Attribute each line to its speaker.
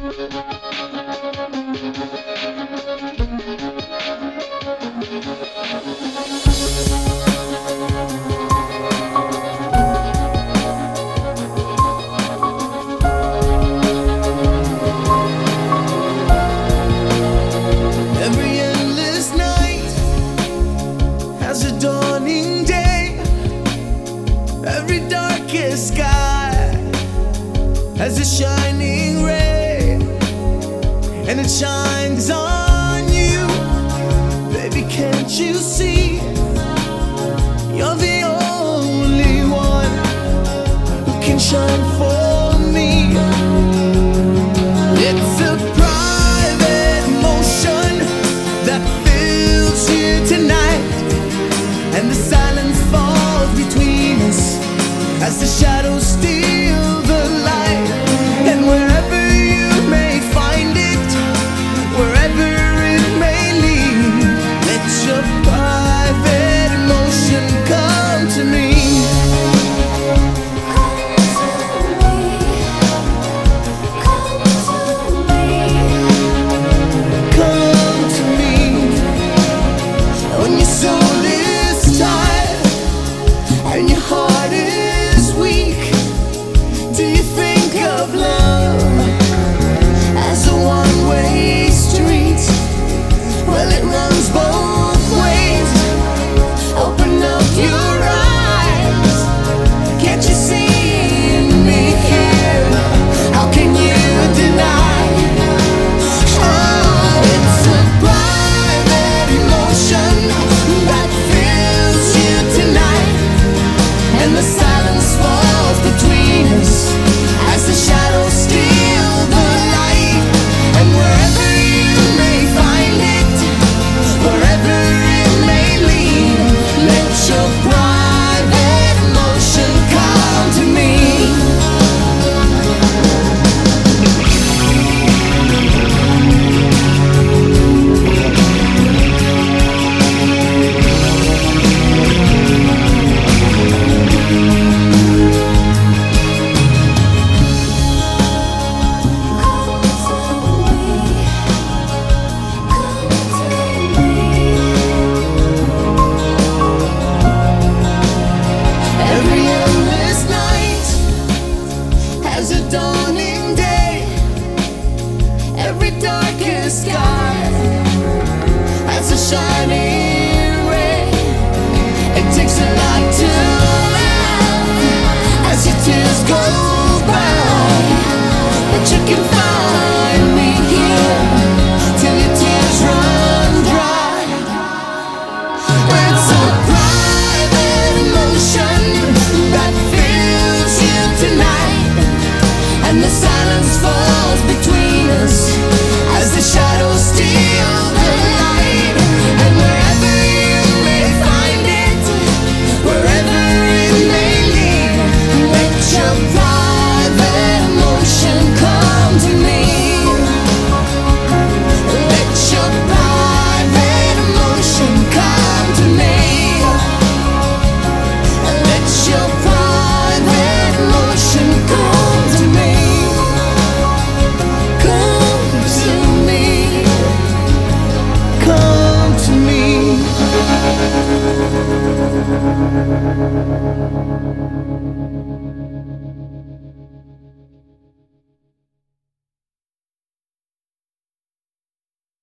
Speaker 1: Every endless night has a dawning day. Every darkest sky has a shining ray, and it shines on you. Baby, can't you see? You're the only one who can shine for me. It's a private motion that fills you tonight, and the silence falls between us as the shadows steal the light. And wherever you may find it, wherever it may lead, let your private emotion come to me. Come to me. When your soul is tired and your heart is weak, do you think of love as a one-way street? Well, it runs both ways. Open up your eyes. Can't you see me here? How can you deny? Oh, it's a private emotion that fills you tonight, and the silence falls between us as the shadows steal the light. And wherever you may find it, wherever it may lead, let your private emotion come to me. Every endless night has a dawning day. Every darkest sky has a shining ray. It takes a lot to laugh as your tears go by, but you can find me here till your tears run dry. It's a private emotion that fills you tonight, and the silence falls between us as the shadows steal the